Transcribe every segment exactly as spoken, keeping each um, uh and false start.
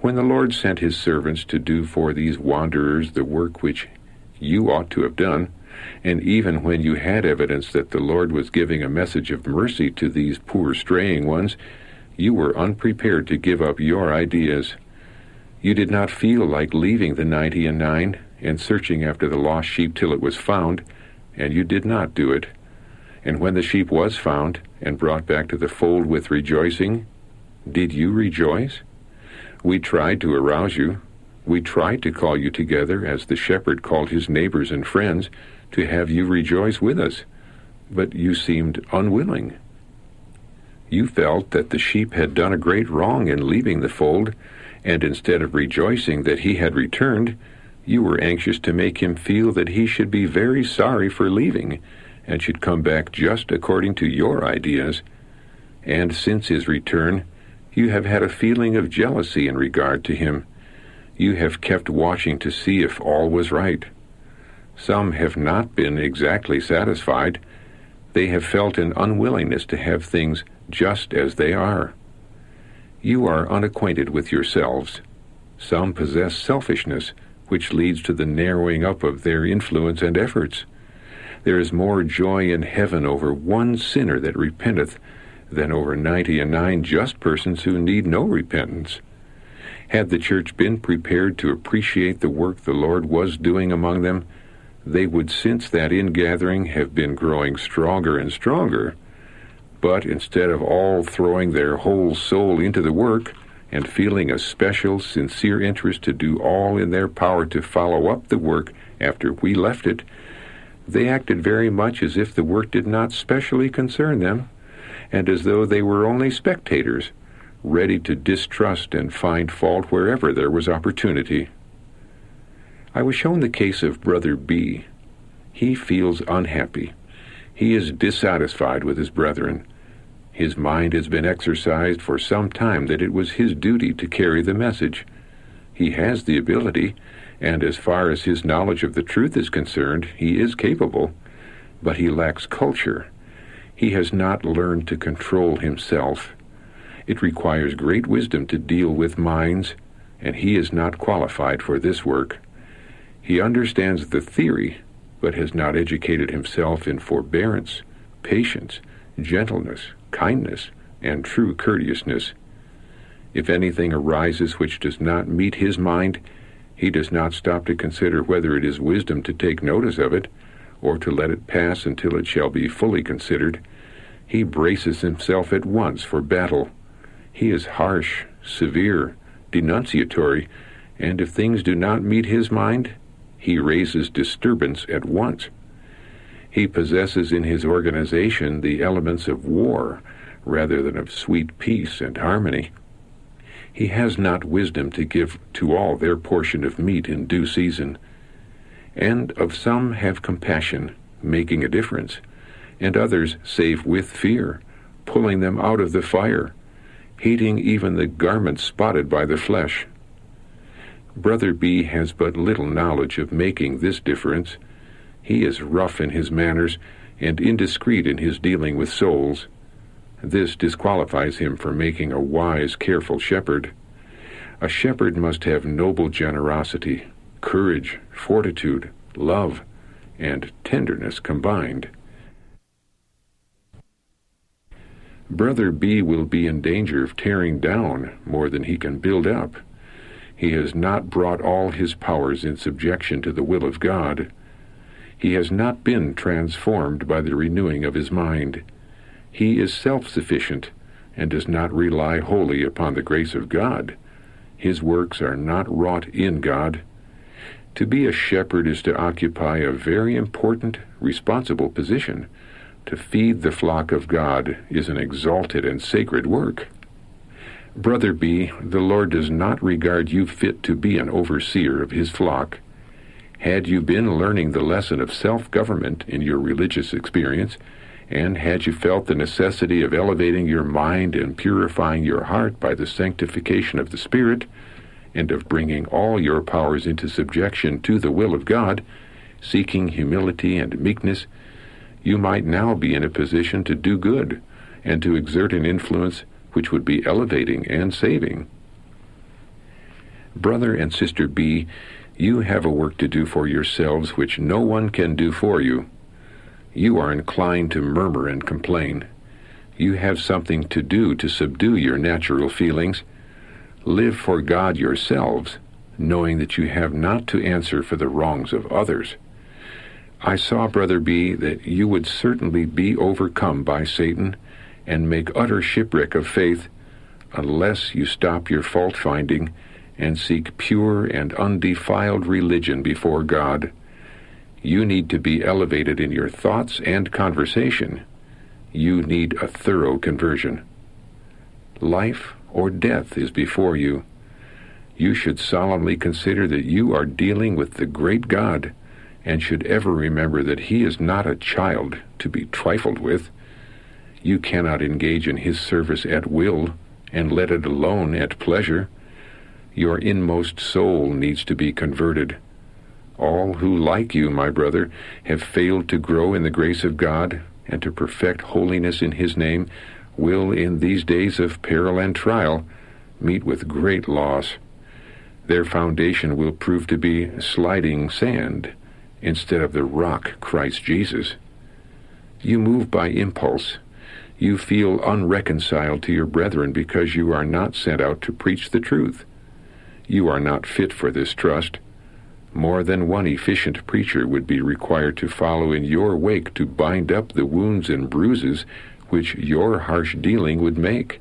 When the Lord sent his servants to do for these wanderers the work which you ought to have done, and even when you had evidence that the Lord was giving a message of mercy to these poor straying ones, you were unprepared to give up your ideas. You did not feel like leaving the ninety and nine and searching after the lost sheep till it was found, and you did not do it. And when the sheep was found and brought back to the fold with rejoicing, did you rejoice? We tried to arouse you. We tried to call you together as the shepherd called his neighbors and friends to have you rejoice with us, but you seemed unwilling. You felt that the sheep had done a great wrong in leaving the fold, and instead of rejoicing that he had returned, you were anxious to make him feel that he should be very sorry for leaving, and should come back just according to your ideas. And since his return, you have had a feeling of jealousy in regard to him. You have kept watching to see if all was right. Some have not been exactly satisfied. They have felt an unwillingness to have things just as they are. You are unacquainted with yourselves. Some possess selfishness, which leads to the narrowing up of their influence and efforts. There is more joy in heaven over one sinner that repenteth than over ninety and nine just persons who need no repentance. Had the church been prepared to appreciate the work the Lord was doing among them, they would since that ingathering have been growing stronger and stronger. But instead of all throwing their whole soul into the work and feeling a special, sincere interest to do all in their power to follow up the work after we left it, they acted very much as if the work did not specially concern them, and as though they were only spectators, ready to distrust and find fault wherever there was opportunity. I was shown the case of Brother B. He feels unhappy. He is dissatisfied with his brethren. His mind has been exercised for some time that it was his duty to carry the message. He has the ability, and as far as his knowledge of the truth is concerned, he is capable, but he lacks culture. He has not learned to control himself. It requires great wisdom to deal with minds, and he is not qualified for this work. He understands the theory, but has not educated himself in forbearance, patience, gentleness, kindness, and true courteousness. If anything arises which does not meet his mind, he does not stop to consider whether it is wisdom to take notice of it, or to let it pass until it shall be fully considered. He braces himself at once for battle. He is harsh, severe, denunciatory, and if things do not meet his mind, he raises disturbance at once. He possesses in his organization the elements of war rather than of sweet peace and harmony. He has not wisdom to give to all their portion of meat in due season. And of some have compassion, making a difference, and others save with fear, pulling them out of the fire, hating even the garment spotted by the flesh. Brother B has but little knowledge of making this difference. He is rough in his manners and indiscreet in his dealing with souls. This disqualifies him from making a wise, careful shepherd. A shepherd must have noble generosity, courage, fortitude, love, and tenderness combined. Brother B will be in danger of tearing down more than he can build up. He has not brought all his powers in subjection to the will of God. He has not been transformed by the renewing of his mind. He is self-sufficient and does not rely wholly upon the grace of God. His works are not wrought in God. To be a shepherd is to occupy a very important, responsible position. To feed the flock of God is an exalted and sacred work. Brother B, the Lord does not regard you fit to be an overseer of his flock. Had you been learning the lesson of self-government in your religious experience, and had you felt the necessity of elevating your mind and purifying your heart by the sanctification of the Spirit, and of bringing all your powers into subjection to the will of God, seeking humility and meekness, you might now be in a position to do good and to exert an influence which would be elevating and saving. Brother and Sister B, you have a work to do for yourselves which no one can do for you. You are inclined to murmur and complain. You have something to do to subdue your natural feelings. Live for God yourselves, knowing that you have not to answer for the wrongs of others. I saw, Brother B, that you would certainly be overcome by Satan and make utter shipwreck of faith unless you stop your fault-finding and seek pure and undefiled religion before God. You need to be elevated in your thoughts and conversation. You need a thorough conversion. Life or death is before you. You should solemnly consider that you are dealing with the great God, and should ever remember that He is not a child to be trifled with. You cannot engage in His service at will and let it alone at pleasure. Your inmost soul needs to be converted. All who, like you, my brother, have failed to grow in the grace of God and to perfect holiness in His name will, in these days of peril and trial, meet with great loss. Their foundation will prove to be sliding sand instead of the rock Christ Jesus. You move by impulse. You feel unreconciled to your brethren because you are not sent out to preach the truth. You are not fit for this trust. More than one efficient preacher would be required to follow in your wake to bind up the wounds and bruises which your harsh dealing would make.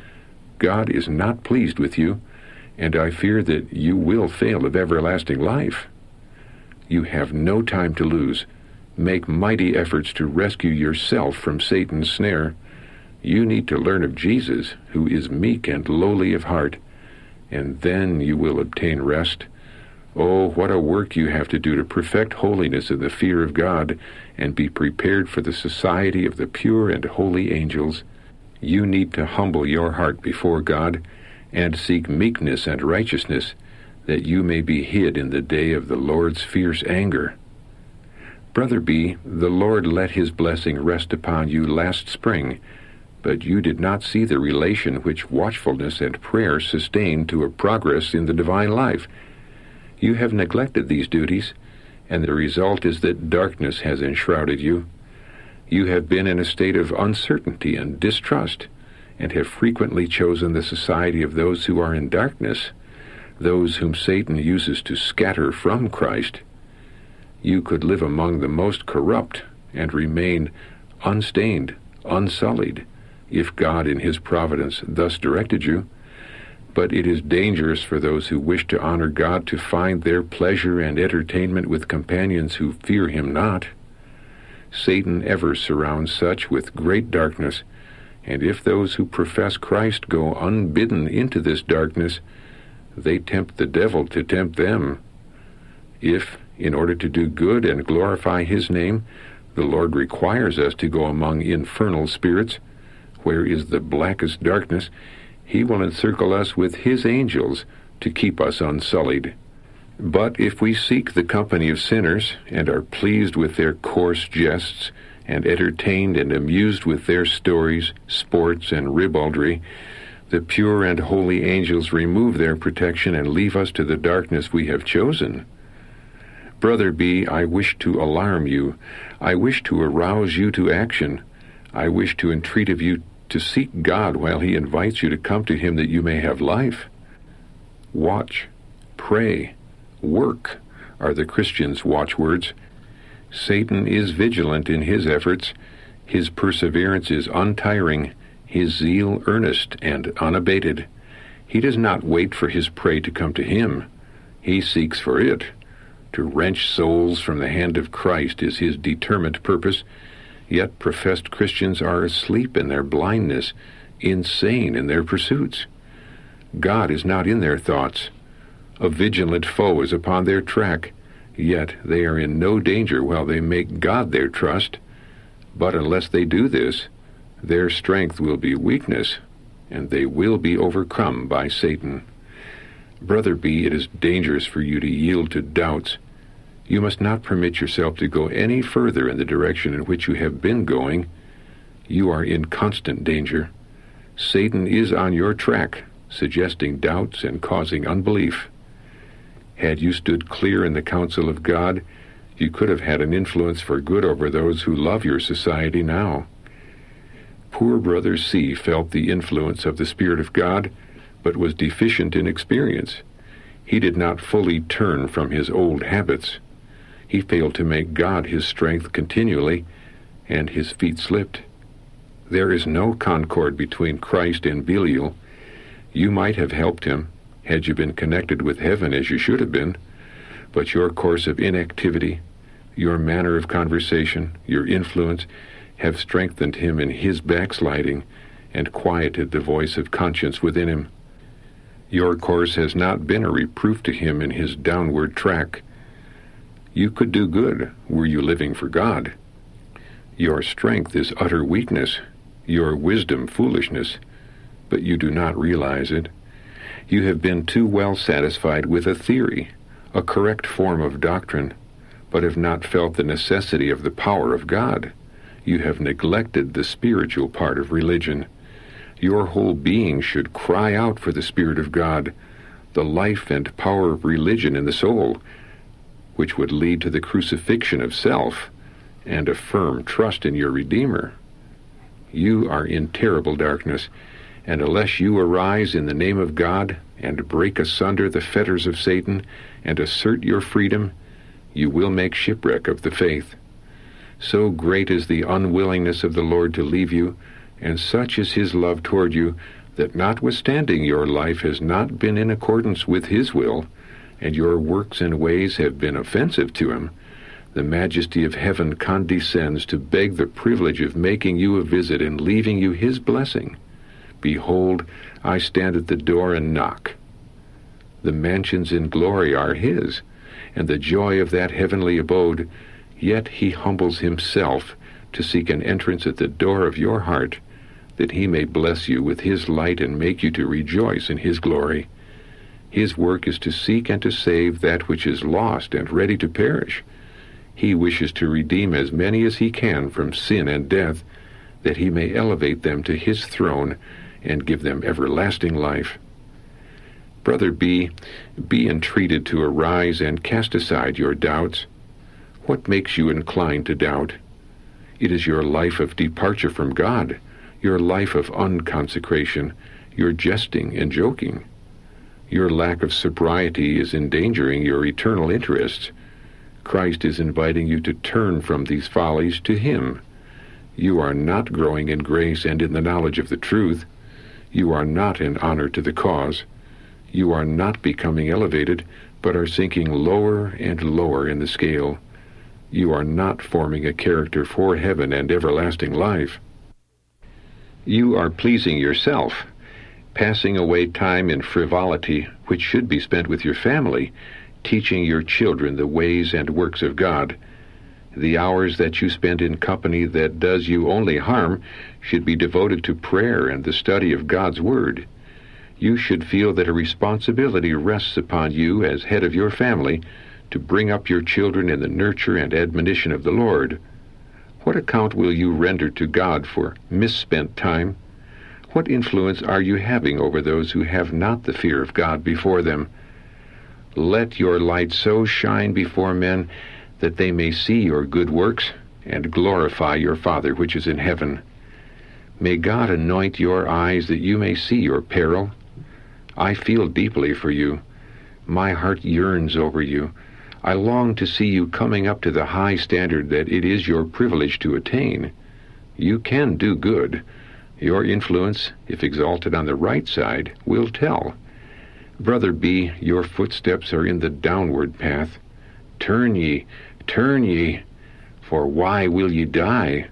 God is not pleased with you, and I fear that you will fail of everlasting life. You have no time to lose. Make mighty efforts to rescue yourself from Satan's snare. You need to learn of Jesus, who is meek and lowly of heart, and then you will obtain rest. Oh, what a work you have to do to perfect holiness in the fear of God and be prepared for the society of the pure and holy angels. You need to humble your heart before God and seek meekness and righteousness, that you may be hid in the day of the Lord's fierce anger. Brother B, the Lord let His blessing rest upon you last spring, but you did not see the relation which watchfulness and prayer sustain to a progress in the divine life. You have neglected these duties, and the result is that darkness has enshrouded you. You have been in a state of uncertainty and distrust, and have frequently chosen the society of those who are in darkness, those whom Satan uses to scatter from Christ. You could live among the most corrupt and remain unstained, unsullied, if God in His providence thus directed you. But it is dangerous for those who wish to honor God to find their pleasure and entertainment with companions who fear Him not. Satan ever surrounds such with great darkness, and if those who profess Christ go unbidden into this darkness, they tempt the devil to tempt them. If, in order to do good and glorify His name, the Lord requires us to go among infernal spirits, where is the blackest darkness, He will encircle us with His angels to keep us unsullied. But if we seek the company of sinners, and are pleased with their coarse jests, and entertained and amused with their stories, sports, and ribaldry, the pure and holy angels remove their protection and leave us to the darkness we have chosen. Brother B, I wish to alarm you. I wish to arouse you to action. I wish to entreat of you to seek God while He invites you to come to Him that you may have life. Watch, pray, work are the Christian's watchwords. Satan is vigilant in his efforts. His perseverance is untiring, his zeal earnest and unabated. He does not wait for his prey to come to him. He seeks for it. To wrench souls from the hand of Christ is his determined purpose. Yet professed Christians are asleep in their blindness, insane in their pursuits. God is not in their thoughts. A vigilant foe is upon their track, yet they are in no danger while they make God their trust. But unless they do this, their strength will be weakness, and they will be overcome by Satan. Brother B, it is dangerous for you to yield to doubts. You must not permit yourself to go any further in the direction in which you have been going. You are in constant danger. Satan is on your track, suggesting doubts and causing unbelief. Had you stood clear in the counsel of God, you could have had an influence for good over those who love your society now. Poor Brother C. felt the influence of the Spirit of God, but was deficient in experience. He did not fully turn from his old habits. He failed to make God his strength continually, and his feet slipped. There is no concord between Christ and Belial. You might have helped him, had you been connected with heaven as you should have been, but your course of inactivity, your manner of conversation, your influence, have strengthened him in his backsliding and quieted the voice of conscience within him. Your course has not been a reproof to him in his downward track. You could do good were you living for God. Your strength is utter weakness, your wisdom foolishness, but you do not realize it. You have been too well satisfied with a theory, a correct form of doctrine, but have not felt the necessity of the power of God. You have neglected the spiritual part of religion. Your whole being should cry out for the Spirit of God, the life and power of religion in the soul, which would lead to the crucifixion of self and a firm trust in your Redeemer. You are in terrible darkness, and unless you arise in the name of God and break asunder the fetters of Satan and assert your freedom, you will make shipwreck of the faith. So great is the unwillingness of the Lord to leave you, and such is his love toward you, that notwithstanding your life has not been in accordance with his will, and your works and ways have been offensive to him, the majesty of heaven condescends to beg the privilege of making you a visit and leaving you his blessing. Behold, I stand at the door and knock. The mansions in glory are his, and the joy of that heavenly abode, yet he humbles himself to seek an entrance at the door of your heart, that he may bless you with his light and make you to rejoice in his glory. His work is to seek and to save that which is lost and ready to perish. He wishes to redeem as many as he can from sin and death, that he may elevate them to his throne and give them everlasting life. Brother B, be entreated to arise and cast aside your doubts. What makes you inclined to doubt? It is your life of departure from God, your life of unconsecration, your jesting and joking. Your lack of sobriety is endangering your eternal interests. Christ is inviting you to turn from these follies to him. You are not growing in grace and in the knowledge of the truth. You are not in honor to the cause. You are not becoming elevated, but are sinking lower and lower in the scale. You are not forming a character for heaven and everlasting life. You are pleasing yourself, passing away time in frivolity, which should be spent with your family, teaching your children the ways and works of God. The hours that you spend in company that does you only harm should be devoted to prayer and the study of God's Word. You should feel that a responsibility rests upon you as head of your family to bring up your children in the nurture and admonition of the Lord. What account will you render to God for misspent time? What influence are you having over those who have not the fear of God before them? Let your light so shine before men that they may see your good works and glorify your Father which is in heaven. May God anoint your eyes that you may see your peril. I feel deeply for you. My heart yearns over you. I long to see you coming up to the high standard that it is your privilege to attain. You can do good. Your influence, if exalted on the right side, will tell. Brother B, your footsteps are in the downward path. Turn ye, turn ye, for why will ye die?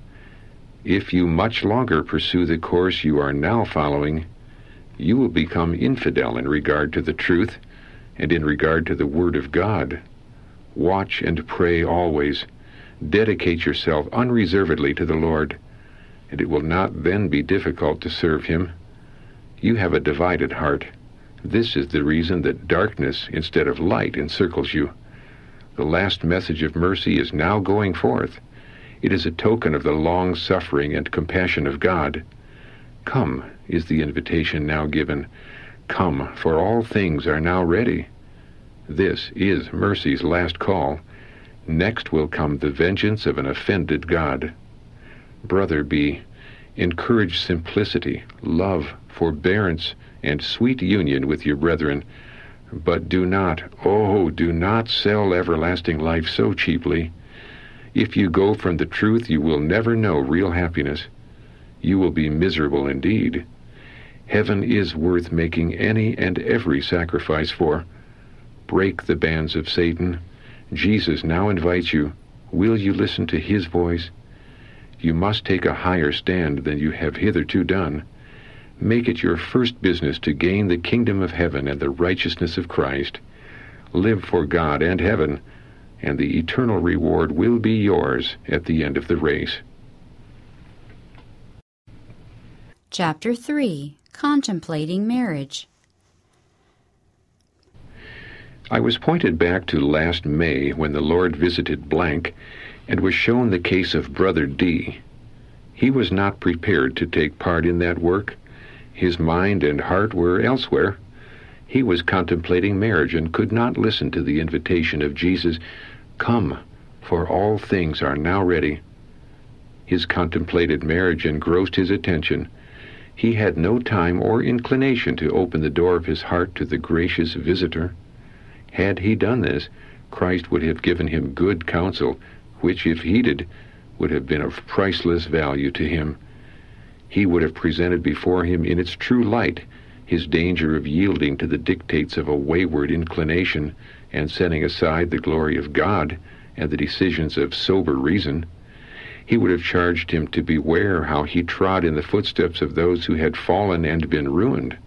If you much longer pursue the course you are now following, you will become infidel in regard to the truth and in regard to the Word of God. Watch and pray always. Dedicate yourself unreservedly to the Lord, and it will not then be difficult to serve him. You have a divided heart. This is the reason that darkness instead of light encircles you. The last message of mercy is now going forth. It is a token of the long suffering and compassion of God. Come is the invitation now given. Come, for all things are now ready. This is mercy's last call. Next will come the vengeance of an offended God. Brother B, encourage simplicity, love, forbearance, and sweet union with your brethren, but do not, oh, do not sell everlasting life so cheaply. If you go from the truth, you will never know real happiness. You will be miserable indeed. Heaven is worth making any and every sacrifice for. Break the bands of Satan. Jesus now invites you. Will you listen to his voice? You must take a higher stand than you have hitherto done. Make it your first business to gain the kingdom of heaven and the righteousness of Christ. Live for God and heaven, and the eternal reward will be yours at the end of the race. Chapter three. Contemplating Marriage. I was pointed back to last May when the Lord visited blank and was shown the case of Brother D. He was not prepared to take part in that work. His mind and heart were elsewhere. He was contemplating marriage and could not listen to the invitation of Jesus, "Come, for all things are now ready." His contemplated marriage engrossed his attention. He had no time or inclination to open the door of his heart to the gracious visitor. Had he done this, Christ would have given him good counsel, which, if heeded, would have been of priceless value to him. He would have presented before him in its true light his danger of yielding to the dictates of a wayward inclination and setting aside the glory of God and the decisions of sober reason. He would have charged him to beware how he trod in the footsteps of those who had fallen and been ruined.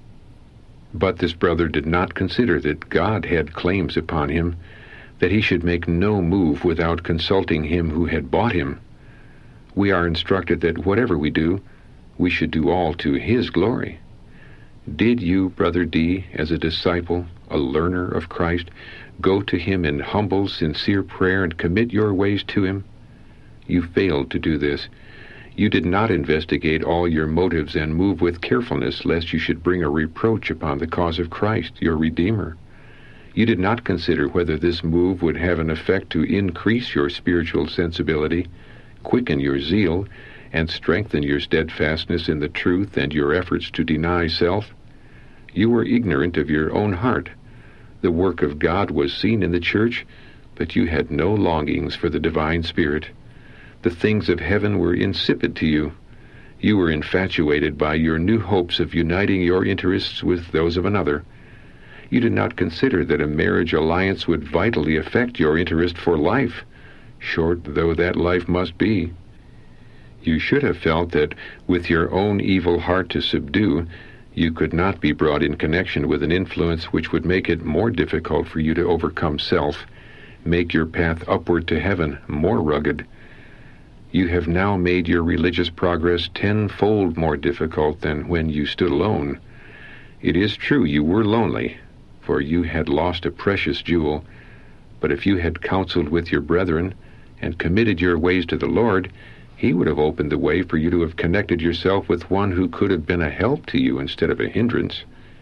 But this brother did not consider that God had claims upon him, that he should make no move without consulting him who had bought him. We are instructed that whatever we do, we should do all to his glory. Did you, Brother D, as a disciple, a learner of Christ, go to him in humble, sincere prayer and commit your ways to him? You failed to do this. You did not investigate all your motives and move with carefulness, lest you should bring a reproach upon the cause of Christ, your Redeemer. You did not consider whether this move would have an effect to increase your spiritual sensibility, quicken your zeal, and strengthen your steadfastness in the truth and your efforts to deny self. You were ignorant of your own heart. The work of God was seen in the church, but you had no longings for the divine Spirit. The things of heaven were insipid to you. You were infatuated by your new hopes of uniting your interests with those of another. You did not consider that a marriage alliance would vitally affect your interest for life, short though that life must be. You should have felt that, with your own evil heart to subdue, you could not be brought in connection with an influence which would make it more difficult for you to overcome self, make your path upward to heaven more rugged. You have now made your religious progress tenfold more difficult than when you stood alone. It is true you were lonely, for you had lost a precious jewel, but if you had counseled with your brethren and committed your ways to the Lord, he would have opened the way for you to have connected yourself with one who could have been a help to you instead of a hindrance.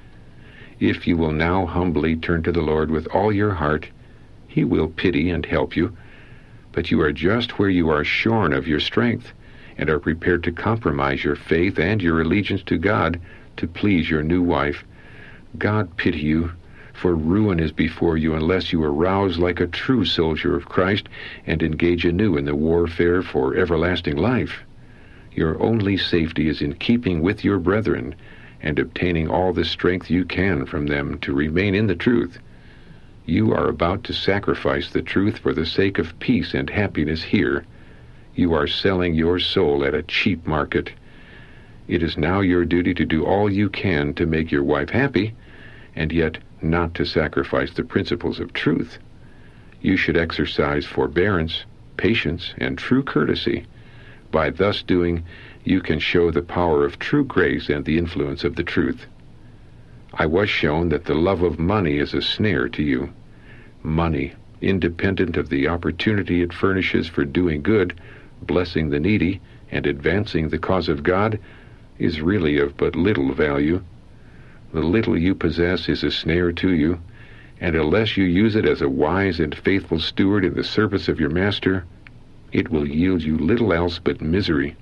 If you will now humbly turn to the Lord with all your heart, he will pity and help you, but you are just where you are shorn of your strength and are prepared to compromise your faith and your allegiance to God to please your new wife. God pity you, for ruin is before you unless you arouse like a true soldier of Christ and engage anew in the warfare for everlasting life. Your only safety is in keeping with your brethren and obtaining all the strength you can from them to remain in the truth. You are about to sacrifice the truth for the sake of peace and happiness here. You are selling your soul at a cheap market. It is now your duty to do all you can to make your wife happy, and yet not to sacrifice the principles of truth. You should exercise forbearance, patience, and true courtesy. By thus doing, you can show the power of true grace and the influence of the truth. I was shown that the love of money is a snare to you. Money, independent of the opportunity it furnishes for doing good, blessing the needy, and advancing the cause of God, is really of but little value. The little you possess is a snare to you, and unless you use it as a wise and faithful steward in the service of your master, it will yield you little else but misery.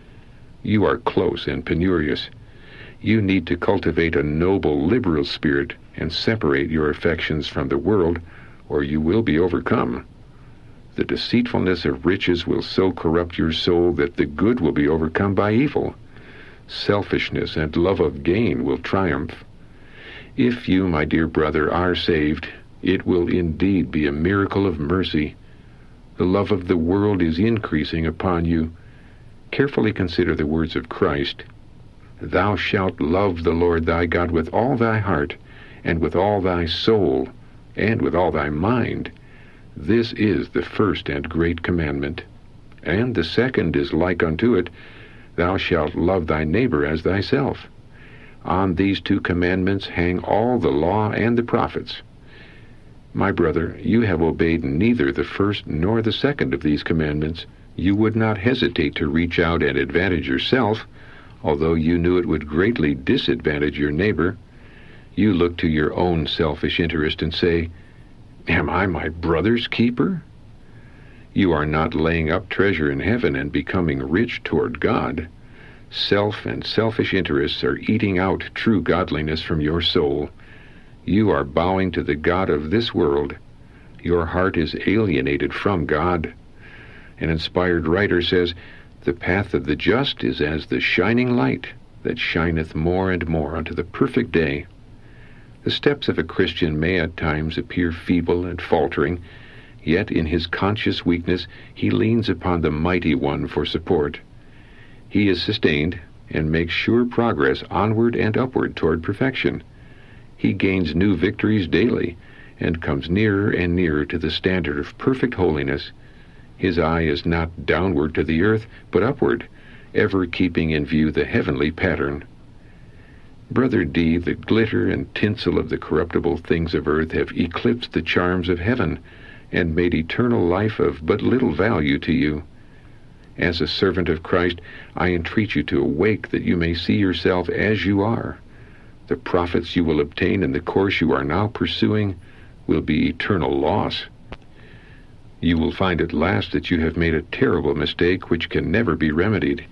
You are close and penurious. You need to cultivate a noble, liberal spirit and separate your affections from the world, or you will be overcome. The deceitfulness of riches will so corrupt your soul that the good will be overcome by evil. Selfishness and love of gain will triumph. If you, my dear brother, are saved, it will indeed be a miracle of mercy. The love of the world is increasing upon you. Carefully consider the words of Christ. Thou shalt love the Lord thy God with all thy heart, and with all thy soul, and with all thy mind. This is the first and great commandment. And the second is like unto it, Thou shalt love thy neighbor as thyself. On these two commandments hang all the law and the prophets. My brother, you have obeyed neither the first nor the second of these commandments. You would not hesitate to reach out and advantage yourself, although you knew it would greatly disadvantage your neighbor. You look to your own selfish interest and say, Am I my brother's keeper? You are not laying up treasure in heaven and becoming rich toward God. Self and selfish interests are eating out true godliness from your soul. You are bowing to the God of this world. Your heart is alienated from God. An inspired writer says, The path of the just is as the shining light that shineth more and more unto the perfect day. The steps of a Christian may at times appear feeble and faltering, yet in his conscious weakness he leans upon the mighty one for support. He is sustained and makes sure progress onward and upward toward perfection. He gains new victories daily and comes nearer and nearer to the standard of perfect holiness. His eye is not downward to the earth, but upward, ever keeping in view the heavenly pattern. Brother D., the glitter and tinsel of the corruptible things of earth have eclipsed the charms of heaven, and made eternal life of but little value to you. As a servant of Christ, I entreat you to awake that you may see yourself as you are. The profits you will obtain in the course you are now pursuing will be eternal loss. You will find at last that you have made a terrible mistake which can never be remedied.